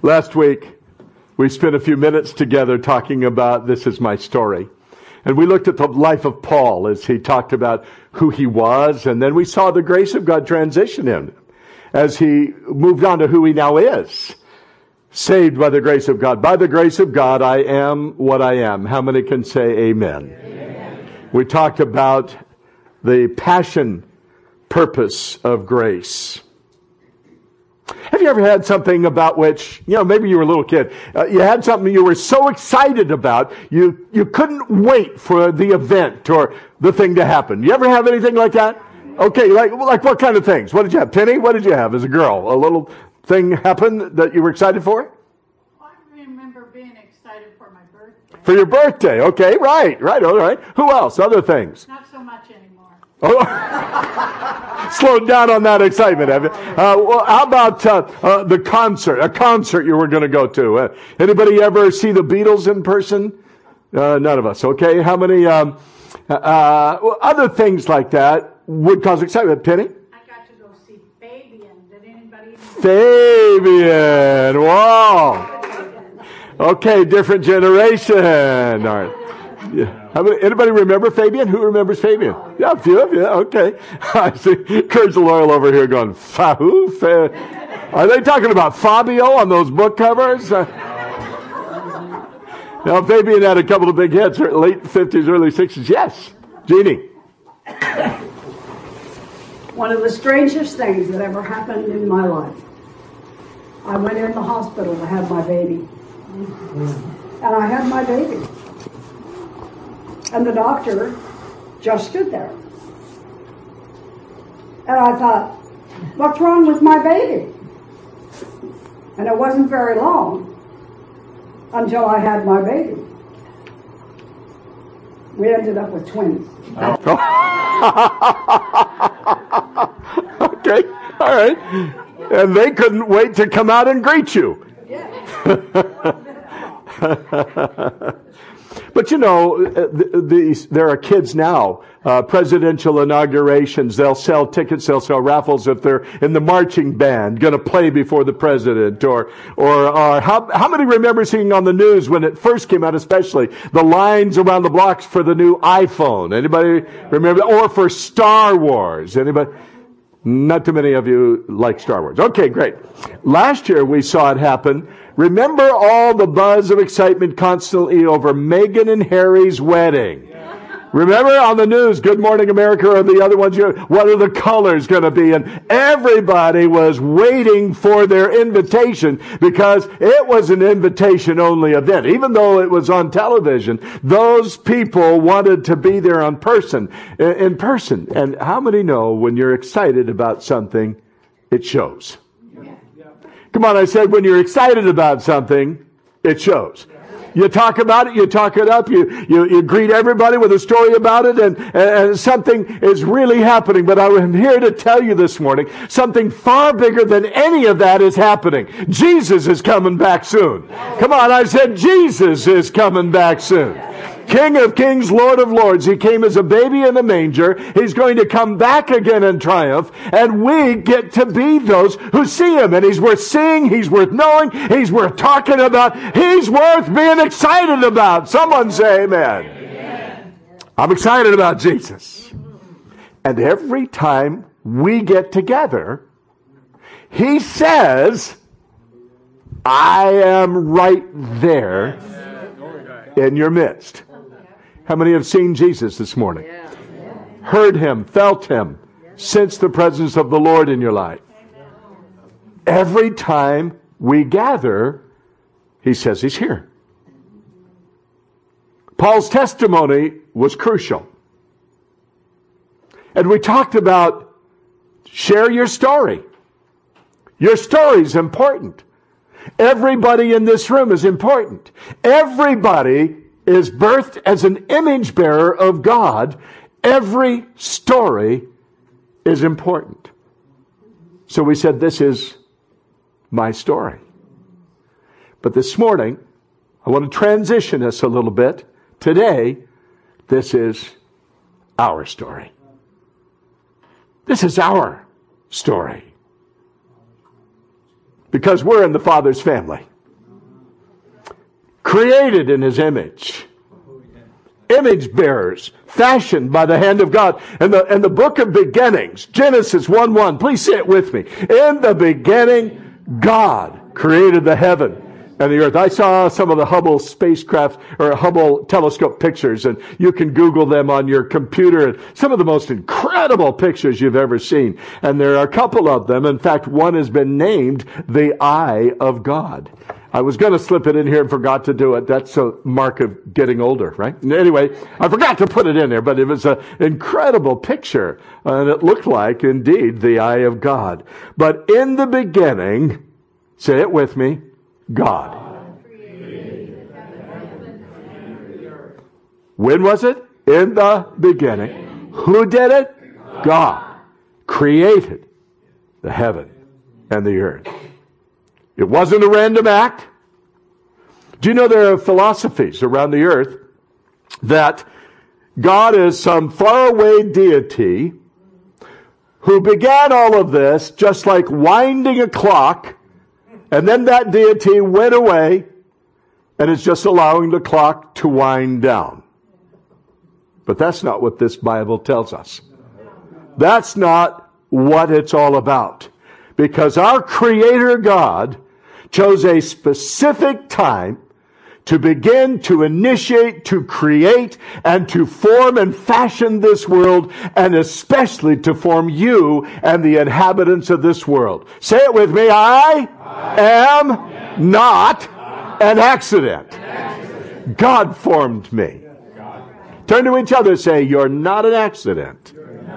Last week, we spent a few minutes together talking about This Is My Story. And we looked at the life of Paul as he talked about who he was, and then we saw the grace of God transition him as he moved on to who he now is. Saved by the grace of God. By the grace of God, I am what I am. How many can say amen? Amen. We talked about the passion purpose of grace. Have you ever had something about which, maybe you were a little kid, you had something you were so excited about, you couldn't wait for the event or the thing to happen? You ever have anything like that? Okay, like what kind of things? What did you have? Penny, what did you have as a girl? A little thing happened that you were excited for? I remember being excited for my birthday. For your birthday, okay, right, all right. Who else? Other things? Not so much anymore. Oh, slowed down on that excitement, have you? Well, how about the concert? A concert you were going to go to? Anybody ever see the Beatles in person? None of us. Okay, how many other things like that would cause excitement? Penny? I got to go see Fabian. Did anybody? Fabian. Wow. Okay, different generation. All right. Yeah. Anybody remember Fabian? Who remembers Fabian? Yeah, a few of you. Okay. I see Courage the Loyal over here going, who? Are they talking about Fabio on those book covers? Now, Fabian had a couple of big hits, late 50s, early 60s. Yes. Jeannie. One of the strangest things that ever happened in my life. I went in the hospital to have my baby. And I had my baby. And the doctor just stood there. And I thought, what's wrong with my baby? And it wasn't very long until I had my baby. We ended up with twins. Okay, all right. And they couldn't wait to come out and greet you. But there are kids now, presidential inaugurations, they'll sell tickets, they'll sell raffles if they're in the marching band, going to play before the president, or how many remember seeing on the news when it first came out, especially, the lines around the blocks for the new iPhone? Anybody remember? Or for Star Wars? Anybody? Not too many of you like Star Wars. Okay, great. Last year we saw it happen. Remember all the buzz of excitement constantly over Meghan and Harry's wedding? Remember on the news, Good Morning America or the other ones, what are the colors going to be? And everybody was waiting for their invitation because it was an invitation-only event. Even though it was on television, those people wanted to be there in person. And how many know when you're excited about something, it shows? Come on, I said when you're excited about something, it shows. You talk about it, you talk it up, you greet everybody with a story about it, and something is really happening. But I am here to tell you this morning, something far bigger than any of that is happening. Jesus is coming back soon. Come on, I said Jesus is coming back soon. King of kings, Lord of lords. He came as a baby in a manger. He's going to come back again in triumph. And we get to be those who see him. And he's worth seeing. He's worth knowing. He's worth talking about. He's worth being excited about. Someone say amen. Amen. I'm excited about Jesus. And every time we get together, he says, I am right there in your midst. How many have seen Jesus this morning? Heard him, felt him, sensed the presence of the Lord in your life? Every time we gather, he says he's here. Paul's testimony was crucial. And we talked about share your story. Your story is important. Everybody in this room is important. Everybody is birthed as an image bearer of God. Every story is important. So we said, this is my story. But this morning, I want to transition us a little bit. Today, this is our story. This is our story. Because we're in the Father's family. created in His image. Image bearers, fashioned by the hand of God. And the book of beginnings, Genesis 1:1, please say it with me. In the beginning, God created the heaven and the earth. I saw some of the Hubble spacecraft or Hubble telescope pictures, and you can Google them on your computer. And some of the most incredible pictures you've ever seen. And there are a couple of them. In fact, one has been named the Eye of God. I was going to slip it in here and forgot to do it. That's a mark of getting older, right? Anyway, I forgot to put it in there, but it was an incredible picture. And it looked like, indeed, the eye of God. But in the beginning, say it with me, God. When was it? In the beginning. Who did it? God created the heaven and the earth. It wasn't a random act. Do you know there are philosophies around the earth that God is some faraway deity who began all of this just like winding a clock, and then that deity went away and is just allowing the clock to wind down. But that's not what this Bible tells us. That's not what it's all about. Because our Creator God chose a specific time to begin to initiate, to create, and to form and fashion this world, and especially to form you and the inhabitants of this world. Say it with me. I am not an accident. God formed me. Turn to each other and say, you're not an accident.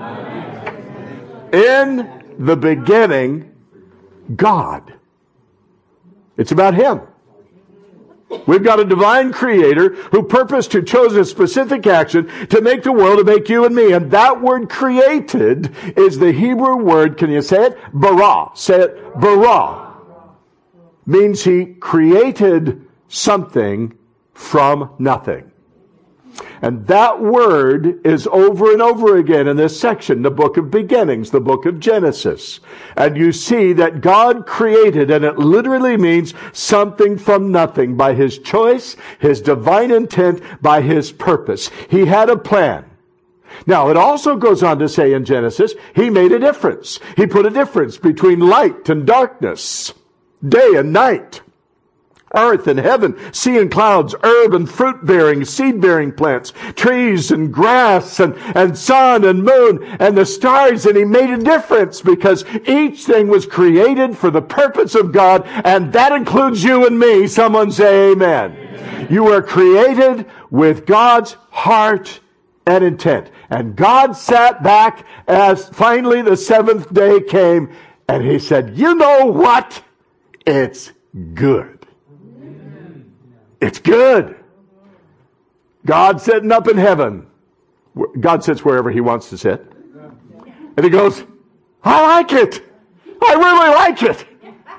In the beginning, God. It's about Him. We've got a divine creator who purposed, who chose a specific action to make the world, to make you and me. And that word created is the Hebrew word, can you say it? Bara. Say it. Bara. Means He created something from nothing. And that word is over and over again in this section, the book of beginnings, the book of Genesis. And you see that God created, and it literally means something from nothing, by His choice, His divine intent, by His purpose. He had a plan. Now, it also goes on to say in Genesis, He made a difference. He put a difference between light and darkness, day and night, earth and heaven, sea and clouds, herb and fruit-bearing, seed-bearing plants, trees and grass and sun and moon and the stars. And He made a difference because each thing was created for the purpose of God, and that includes you and me. Someone say amen. Amen. You were created with God's heart and intent. And God sat back as finally the seventh day came, and He said, you know what? It's good. It's good. God sitting up in heaven. God sits wherever He wants to sit. And He goes, I like it. I really like it.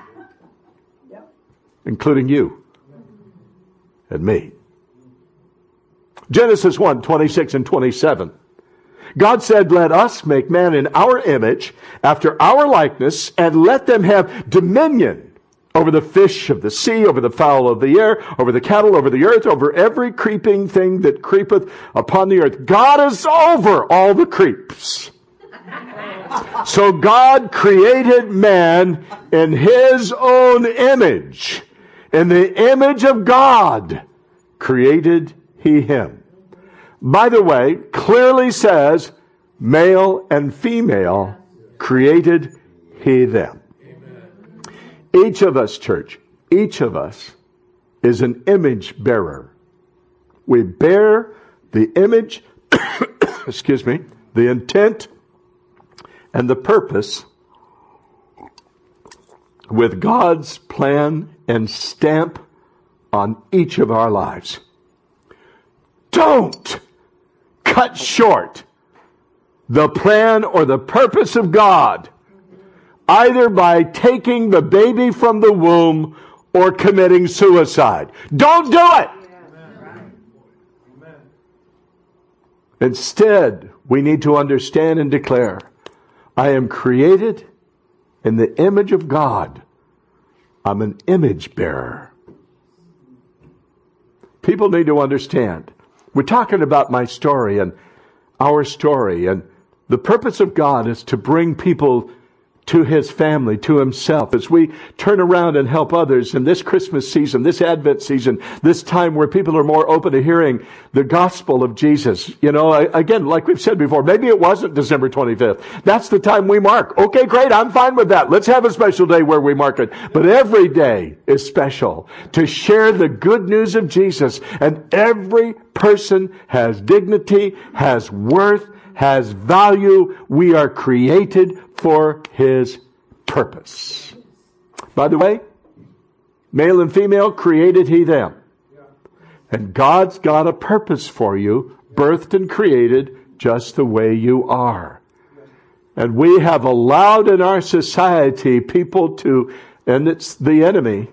Including you and me. Genesis 1:26 and 27. God said, let us make man in our image, after our likeness, and let them have dominion over the fish of the sea, over the fowl of the air, over the cattle, over the earth, over every creeping thing that creepeth upon the earth. God is over all the creeps. So God created man in His own image. In the image of God created He him. By the way, clearly says, male and female created He them. Each of us, church, each of us is an image bearer. We bear the image, excuse me, the intent and the purpose with God's plan and stamp on each of our lives. Don't cut short the plan or the purpose of God, either by taking the baby from the womb or committing suicide. Don't do it. Instead, we need to understand and declare, I am created in the image of God. I'm an image bearer. People need to understand. We're talking about my story and our story, and the purpose of God is to bring people to His family, to Himself, as we turn around and help others in this Christmas season, this Advent season, this time where people are more open to hearing the gospel of Jesus. You know, again, like we've said before, maybe it wasn't December 25th. That's the time we mark. Okay, great, I'm fine with that. Let's have a special day where we mark it. But every day is special to share the good news of Jesus. And every person has dignity, has worth, has value. We are created for His purpose. By the way, male and female created He them. And God's got a purpose for you, birthed and created just the way you are. And we have allowed in our society people to, and it's the enemy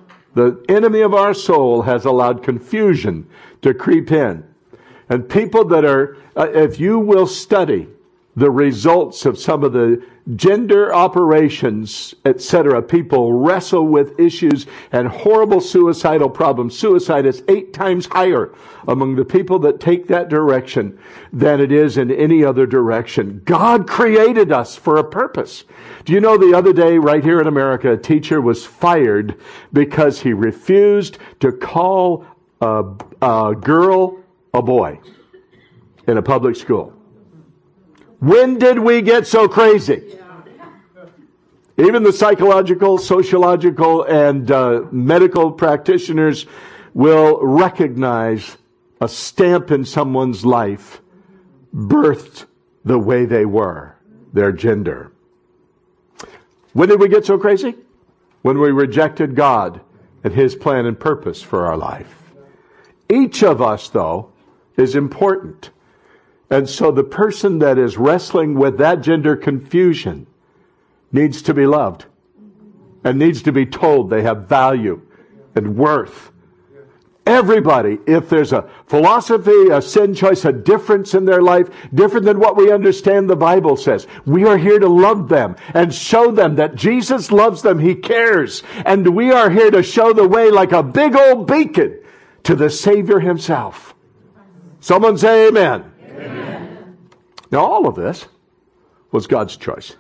of our soul has allowed confusion to creep in. And people that are, if you will study the results of some of the gender operations, etc., people wrestle with issues and horrible suicidal problems. Suicide is 8 times higher among the people that take that direction than it is in any other direction. God created us for a purpose. Do you know the other day, right here in America, a teacher was fired because he refused to call a girl a boy in a public school? When did we get so crazy? Even the psychological, sociological, and medical practitioners will recognize a stamp in someone's life birthed the way they were, their gender. When did we get so crazy? When we rejected God and His plan and purpose for our life. Each of us, though, is important. And so the person that is wrestling with that gender confusion needs to be loved and needs to be told they have value and worth. Everybody, if there's a philosophy, a sin choice, a difference in their life, different than what we understand the Bible says, we are here to love them and show them that Jesus loves them. He cares. And we are here to show the way like a big old beacon to the Savior Himself. Someone say amen. Now, all of this was God's choice.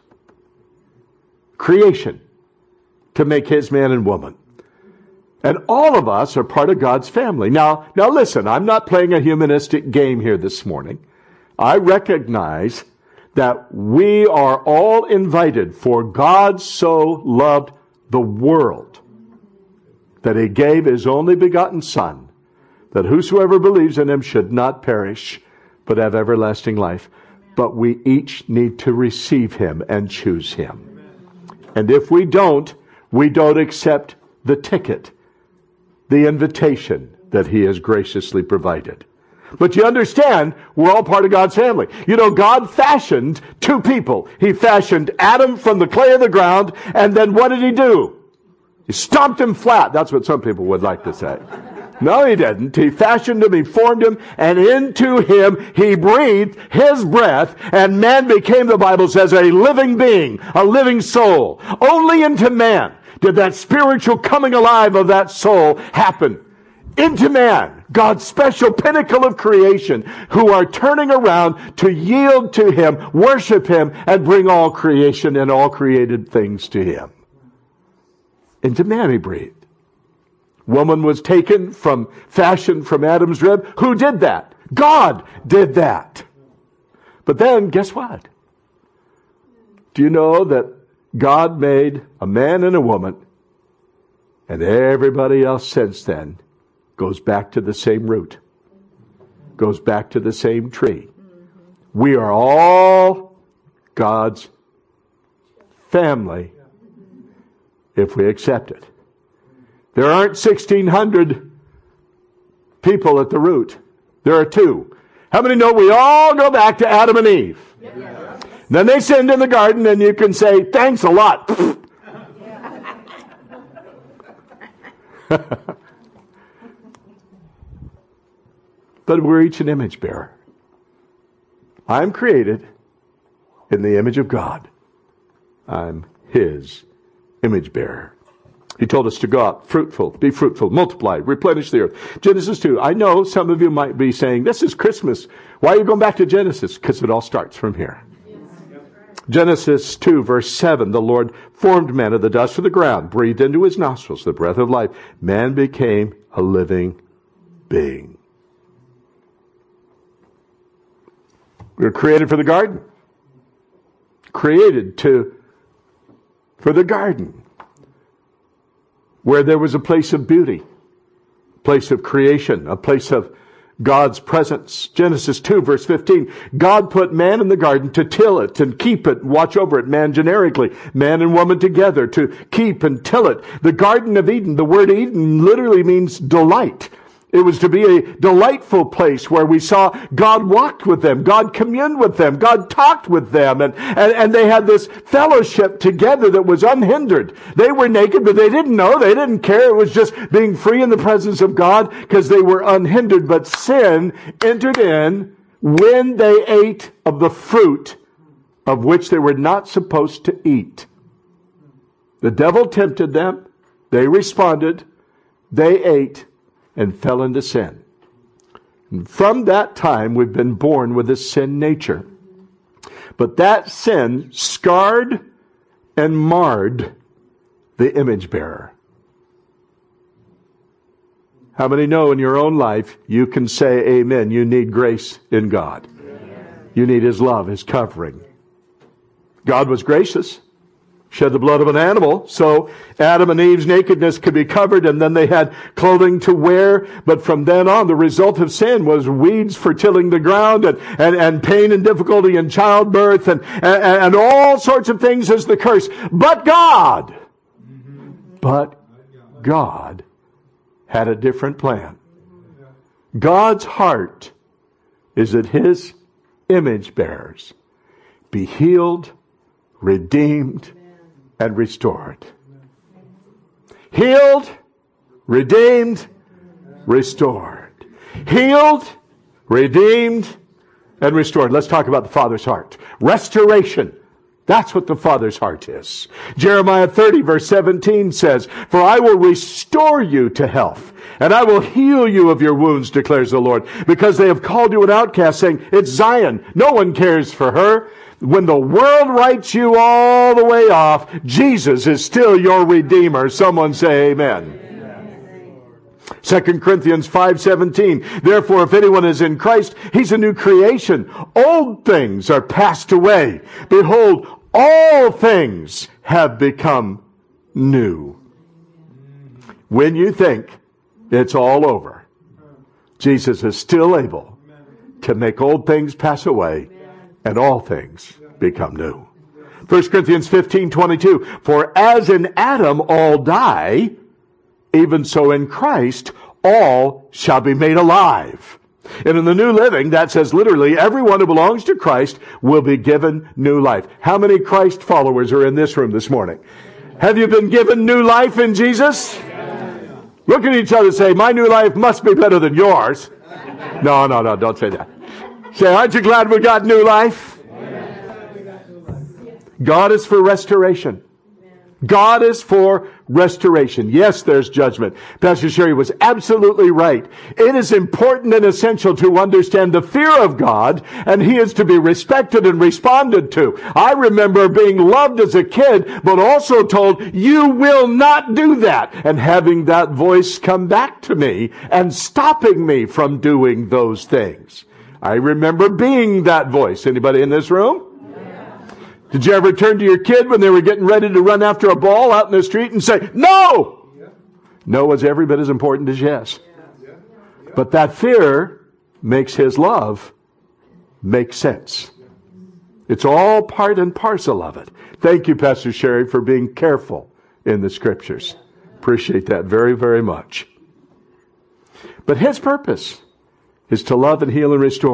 Creation to make His man and woman. And all of us are part of God's family. Now listen, I'm not playing a humanistic game here this morning. I recognize that we are all invited, for God so loved the world that He gave His only begotten Son, that whosoever believes in Him should not perish, but have everlasting life. But we each need to receive Him and choose Him. And if we don't accept the ticket, the invitation that He has graciously provided. But you understand, we're all part of God's family. You know, God fashioned 2 people. He fashioned Adam from the clay of the ground, and then what did He do? He stomped him flat. That's what some people would like to say. No, He didn't. He fashioned him, He formed him, and into him He breathed His breath, and man became, the Bible says, a living being, a living soul. Only into man did that spiritual coming alive of that soul happen. Into man, God's special pinnacle of creation, who are turning around to yield to Him, worship Him, and bring all creation and all created things to Him. Into man He breathed. Woman was fashioned from Adam's rib. Who did that? God did that. But then, guess what? Do you know that God made a man and a woman, and everybody else since then goes back to the same root, goes back to the same tree. We are all God's family if we accept it. There aren't 1,600 people at the root. There are 2. How many know we all go back to Adam and Eve? Yes. Then they sinned in the garden, and you can say, thanks a lot. But we're each an image bearer. I'm created in the image of God. I'm His image bearer. He told us to go out, be fruitful, multiply, replenish the earth. Genesis 2. I know some of you might be saying, this is Christmas. Why are you going back to Genesis? Because it all starts from here. Genesis 2, verse 7, the Lord formed man of the dust of the ground, breathed into his nostrils the breath of life. Man became a living being. We were created for the garden. Created for the garden, where there was a place of beauty, a place of creation, a place of God's presence. Genesis 2, verse 15. God put man in the garden to till it and keep it, watch over it, man generically, man and woman together to keep and till it. The Garden of Eden, the word Eden literally means delight. It was to be a delightful place where we saw God walked with them, God communed with them, God talked with them, and they had this fellowship together that was unhindered. They were naked, but they didn't know, they didn't care. It was just being free in the presence of God because they were unhindered. But sin entered in when they ate of the fruit of which they were not supposed to eat. The devil tempted them, they responded, they ate, and fell into sin. And from that time, we've been born with a sin nature. But that sin scarred and marred the image bearer. How many know in your own life you can say amen? You need grace in God. You need His love, His covering. God was gracious. Shed the blood of an animal, so Adam and Eve's nakedness could be covered, and then they had clothing to wear. But from then on, the result of sin was weeds for tilling the ground, and pain and difficulty in childbirth, and all sorts of things as the curse. But God had a different plan. God's heart is that His image bearers be healed, redeemed, and restored. Healed, redeemed, restored. Healed, redeemed, and restored. Let's talk about the Father's heart. Restoration. That's what the Father's heart is. Jeremiah 30 verse 17 says, "For I will restore you to health, and I will heal you of your wounds, declares the Lord, because they have called you an outcast, saying, it's Zion. No one cares for her. When the world writes you all the way off, Jesus is still your Redeemer." Someone say amen. 2 Corinthians 5:17. "Therefore, if anyone is in Christ, he's a new creation. Old things are passed away. Behold, all things have become new." When you think it's all over, Jesus is still able to make old things pass away and all things become new. 1 Corinthians 15:22. "For as in Adam all die, even so in Christ all shall be made alive." And in the New Living, that says literally, everyone who belongs to Christ will be given new life. How many Christ followers are in this room this morning? Have you been given new life in Jesus? Look at each other and say, my new life must be better than yours. No, don't say that. Say, aren't you glad we got new life? God is for restoration. God is for restoration. Yes, there's judgment. Pastor Sherry was absolutely right. It is important and essential to understand the fear of God, and He is to be respected and responded to. I remember being loved as a kid, but also told, you will not do that, and having that voice come back to me and stopping me from doing those things. I remember being that voice. Anybody in this room? Did you ever turn to your kid when they were getting ready to run after a ball out in the street and say, no? No is every bit as important as yes. But that fear makes His love make sense. It's all part and parcel of it. Thank you, Pastor Sherry, for being careful in the Scriptures. Appreciate that very, very much. But His purpose is to love and heal and restore.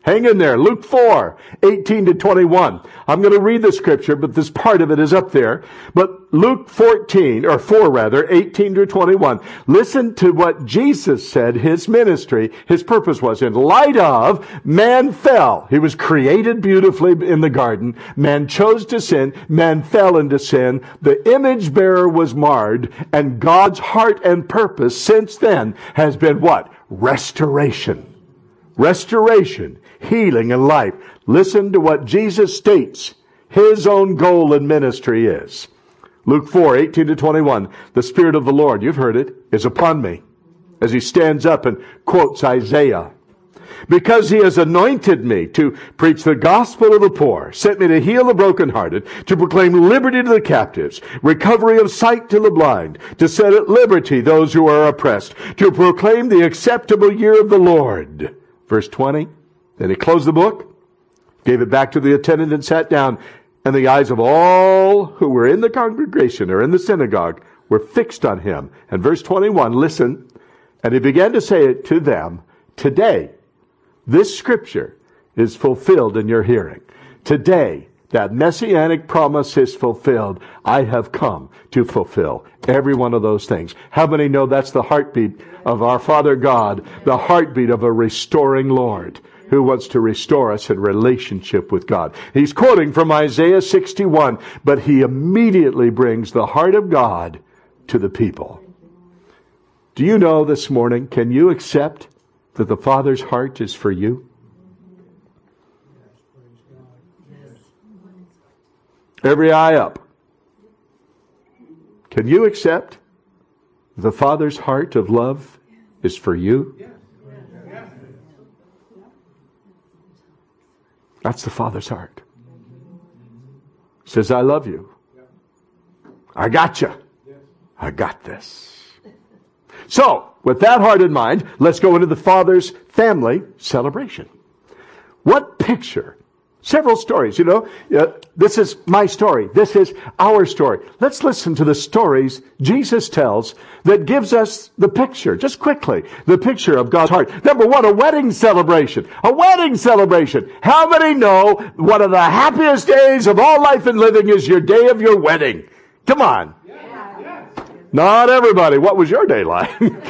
Hang in there. Luke 4, 18 to 21. I'm going to read the scripture, but this part of it is up there. But Luke 4 rather, 18 to 21. Listen to what Jesus said his ministry, his purpose was. In light of, man fell. He was created beautifully in the garden. Man chose to sin. Man fell into sin. The image bearer was marred. And God's heart and purpose since then has been what? Restoration. Restoration, healing, and life. Listen to what Jesus states his own goal in ministry is. Luke 4, 18 to 21. The Spirit of the Lord, you've heard it, is upon me. As he stands up and quotes Isaiah. Because he has anointed me to preach the gospel of the poor, sent me to heal the brokenhearted, to proclaim liberty to the captives, recovery of sight to the blind, to set at liberty those who are oppressed, to proclaim the acceptable year of the Lord. Verse 20, then he closed the book, gave it back to the attendant and sat down, and the eyes of all who were in the congregation or in the synagogue were fixed on him. And verse 21, listen, and he began to say it to them, today, this scripture is fulfilled in your hearing. Today, that messianic promise is fulfilled. I have come to fulfill every one of those things. How many know that's the heartbeat of our Father God, the heartbeat of a restoring Lord who wants to restore us in relationship with God? He's quoting from Isaiah 61, but he immediately brings the heart of God to the people. Do you know this morning, can you accept that the Father's heart is for you? Every eye up. Can you accept the Father's heart of love is for you? That's the Father's heart. He says, I love you. I got you. I got this. So, with that heart in mind, let's go into the Father's family celebration. What picture? Several stories, this is my story. This is our story. Let's listen to the stories Jesus tells that gives us the picture, just quickly, the picture of God's heart. Number one, a wedding celebration. A wedding celebration. How many know one of the happiest days of all life and living is your day of your wedding? Come on. Not everybody. What was your day like?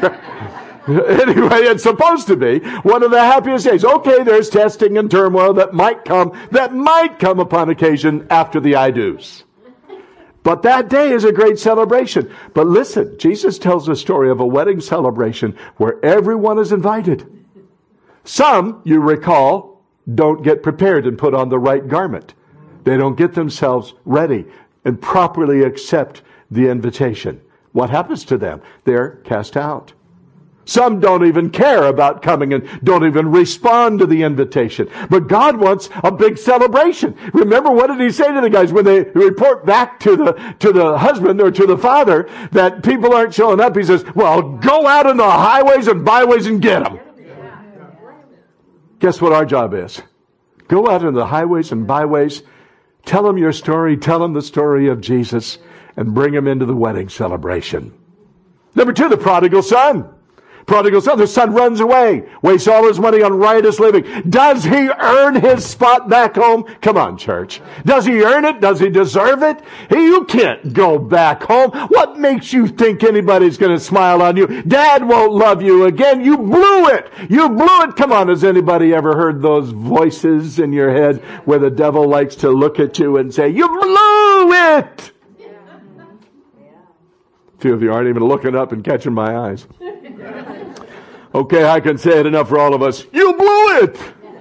Anyway, it's supposed to be one of the happiest days. Okay, there's testing and turmoil that might come upon occasion after the I do's. But that day is a great celebration. But listen, Jesus tells a story of a wedding celebration where everyone is invited. Some, you recall, don't get prepared and put on the right garment. They don't get themselves ready and properly accept the invitation. What happens to them? They're cast out. Some don't even care about coming and don't even respond to the invitation. But God wants a big celebration. Remember, what did he say to the guys when they report back to the husband or to the father that people aren't showing up? He says, well, go out in the highways and byways and get them. Guess what our job is? Go out in the highways and byways, tell them your story, tell them the story of Jesus, and bring them into the wedding celebration. Number two, the prodigal son. Prodigal son, the son runs away, wastes all his money on riotous living. Does he earn his spot back home? Come on, church. Does he earn it? Does he deserve it? You can't go back home. What makes you think anybody's going to smile on you? Dad won't love you again. You blew it. You blew it. Come on, has anybody ever heard those voices in your head where the devil likes to look at you and say, you blew it? A few of you aren't even looking up and catching my eyes. Okay, I can say it enough for all of us. You blew it!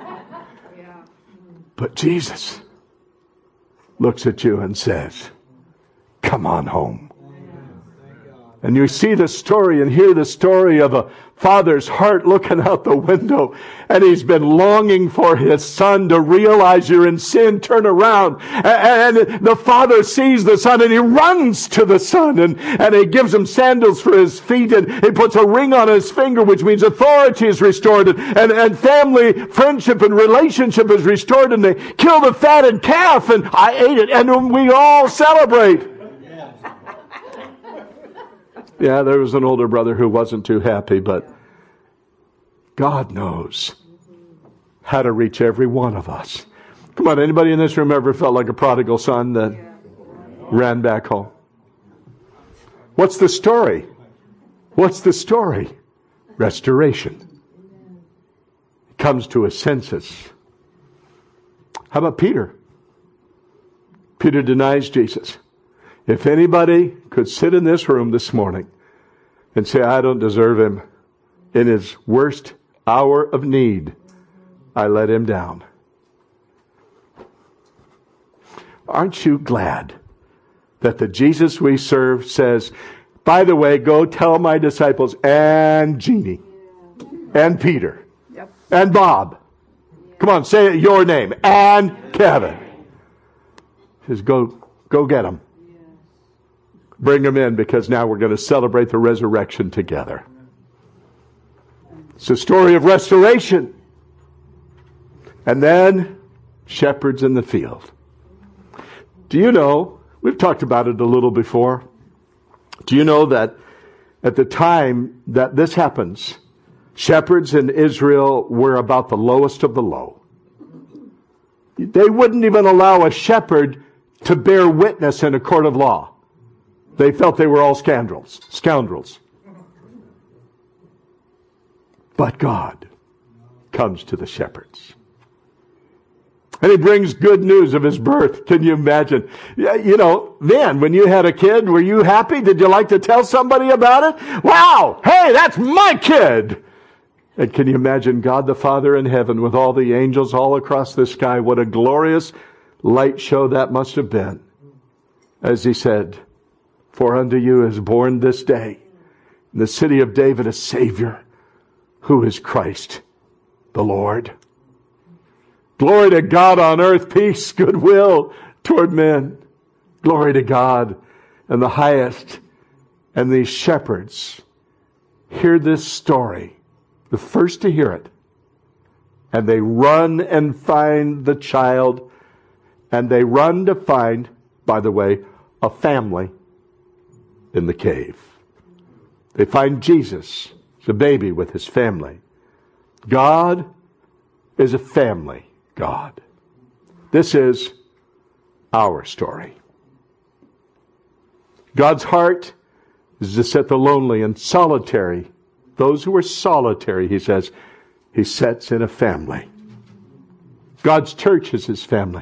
But Jesus looks at you and says, come on home. And you see the story and hear the story of a father's heart looking out the window. And he's been longing for his son to realize you're in sin, turn around. And the father sees the son and he runs to the son and he gives him sandals for his feet and he puts a ring on his finger, which means authority is restored and family, friendship and relationship is restored, and they kill the fatted calf and I ate it and we all celebrate. Yeah, there was an older brother who wasn't too happy, but God knows how to reach every one of us. Come on, anybody in this room ever felt like a prodigal son that ran back home? What's the story? What's the story? Restoration. Comes to his senses. How about Peter? Peter denies Jesus. If anybody could sit in this room this morning and say, I don't deserve him, in his worst hour of need, I let him down. Aren't you glad that the Jesus we serve says, by the way, go tell my disciples and Jeannie and Peter and Bob. Come on, say it, your name. And Kevin. He says, go get them. Bring them in, because now we're going to celebrate the resurrection together. It's a story of restoration. And then shepherds in the field. Do you know, we've talked about it a little before. Do you know that at the time that this happens, shepherds in Israel were about the lowest of the low. They wouldn't even allow a shepherd to bear witness in a court of law. They felt they were all scoundrels. But God comes to the shepherds. And he brings good news of his birth. Can you imagine? You know, then when you had a kid, were you happy? Did you like to tell somebody about it? Wow! Hey, that's my kid! And can you imagine God the Father in heaven with all the angels all across the sky? What a glorious light show that must have been. As he said, for unto you is born this day in the city of David a Savior, who is Christ the Lord. Glory to God on earth, peace, goodwill toward men. Glory to God in the highest. And these shepherds hear this story, the first to hear it. And they run and find the child. And they run to find, by the way, a family in the cave. They find Jesus, the baby, with his family. God is a family God. This is our story. God's heart is to set the lonely and solitary, those who are solitary, he says, he sets in a family. God's church is his family.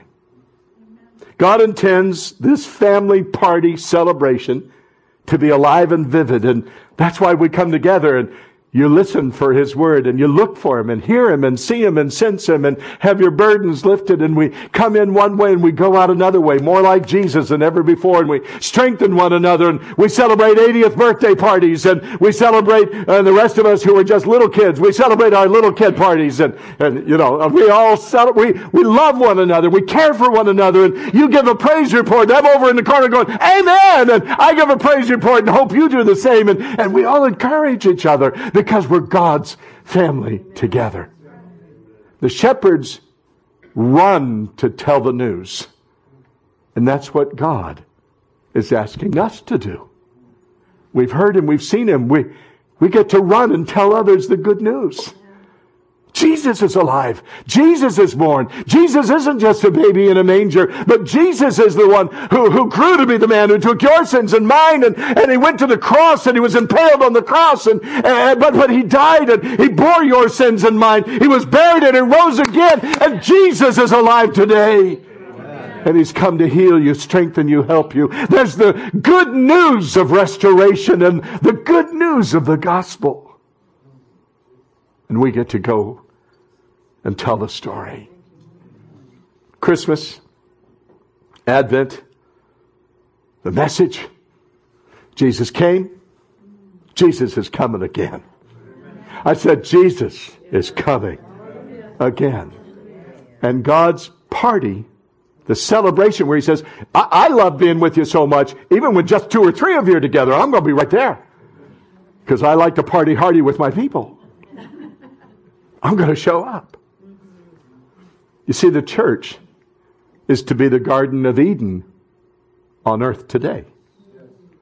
God intends this family party celebration to be alive and vivid, and that's why we come together and you listen for his word, and you look for him and hear him and see him and sense him and have your burdens lifted, and we come in one way and we go out another way, more like Jesus than ever before, and we strengthen one another, and we celebrate 80th birthday parties, and we celebrate the rest of us who are just little kids. We celebrate our little kid parties, and you know, we all celebrate. We love one another. We care for one another, and you give a praise report. I'm over in the corner going, amen, and I give a praise report and hope you do the same, and we all encourage each other because we're God's family together. The shepherds run to tell the news. And that's what God is asking us to do. We've heard him, we've seen him. We get to run and tell others the good news. Jesus is alive. Jesus is born. Jesus isn't just a baby in a manger, but Jesus is the one who grew to be the man who took your sins and mine, and he went to the cross, and he was impaled on the cross, but he died, and he bore your sins and mine. He was buried and he rose again, and Jesus is alive today. And he's come to heal you, strengthen you, help you. There's the good news of restoration and the good news of the gospel. And we get to go and tell the story. Christmas, Advent, the message. Jesus came. Jesus is coming again. I said Jesus is coming again. And God's party, the celebration where he says, I love being with you so much, even with just 2 or 3 of you together, I'm going to be right there. Because I like to party hardy with my people. I'm going to show up. You see, the church is to be the Garden of Eden on earth today.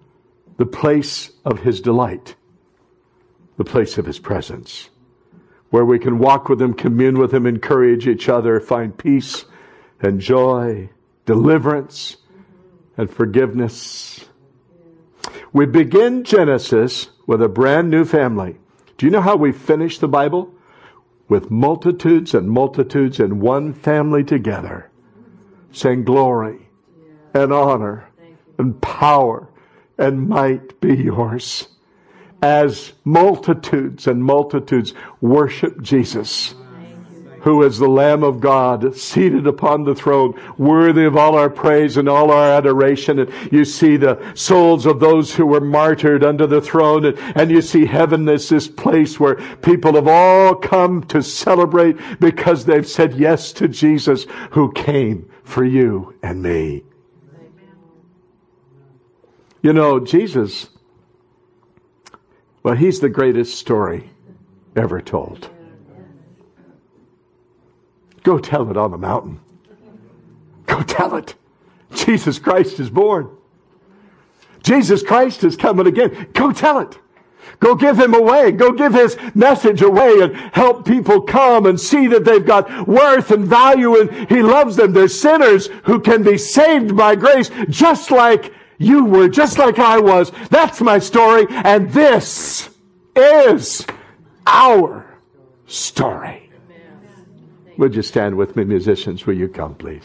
The place of his delight. The place of his presence. where we can walk with Him, commune with Him, encourage each other, find peace and joy, deliverance and forgiveness. We begin Genesis with a brand new family. Do you know how we finish the Bible? With multitudes and multitudes in one family together, saying glory and honor and power and might be yours. As multitudes and multitudes worship Jesus, who is the Lamb of God, seated upon the throne, worthy of all our praise and all our adoration. And you see the souls of those who were martyred under the throne. And you see heaven as this place where people have all come to celebrate because they've said yes to Jesus, who came for you and me. You know, Jesus, well, He's the greatest story ever told. Go tell it on the mountain. Go tell it. Jesus Christ is born. Jesus Christ is coming again. Go tell it. Go give Him away. Go give His message away and help people come and see that they've got worth and value and He loves them. They're sinners who can be saved by grace, just like you were, just like I was. That's my story, and this is our story. Would you stand with me, musicians? Will you come, please?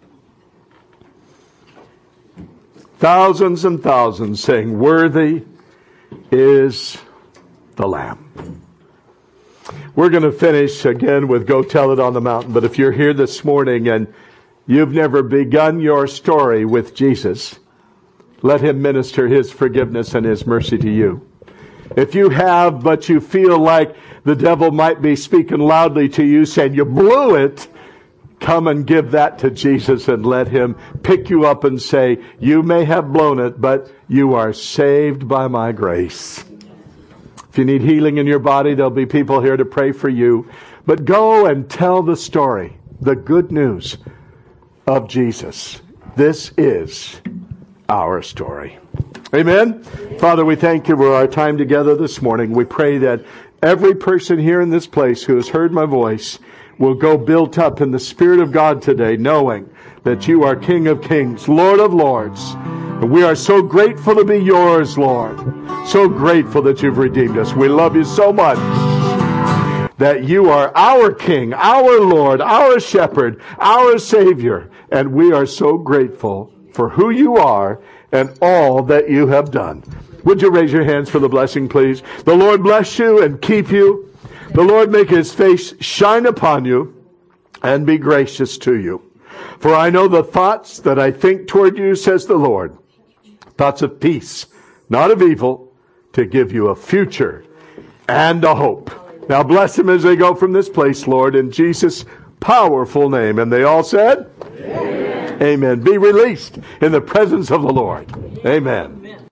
Thousands and thousands saying, worthy is the Lamb. We're going to finish again with Go Tell It on the Mountain. But if you're here this morning and you've never begun your story with Jesus, let Him minister His forgiveness and His mercy to you. If you have, but you feel like the devil might be speaking loudly to you, saying you blew it, come and give that to Jesus and let Him pick you up and say, you may have blown it, but you are saved by my grace. If you need healing in your body, there'll be people here to pray for you. But go and tell the story, the good news of Jesus. This is our story. Amen. Father, we thank You for our time together this morning. We pray that every person here in this place who has heard my voice will go built up in the Spirit of God today, knowing that You are King of Kings, Lord of Lords. And we are so grateful to be Yours, Lord. So grateful that You've redeemed us. We love You so much that You are our King, our Lord, our Shepherd, our Savior. And we are so grateful for who You are and all that You have done. Would you raise your hands for the blessing, please? The Lord bless you and keep you. The Lord make His face shine upon you and be gracious to you. For I know the thoughts that I think toward you, says the Lord. Thoughts of peace, not of evil, to give you a future and a hope. Now bless them as they go from this place, Lord, in Jesus' powerful name. And they all said, Amen. Amen. Be released in the presence of the Lord. Amen.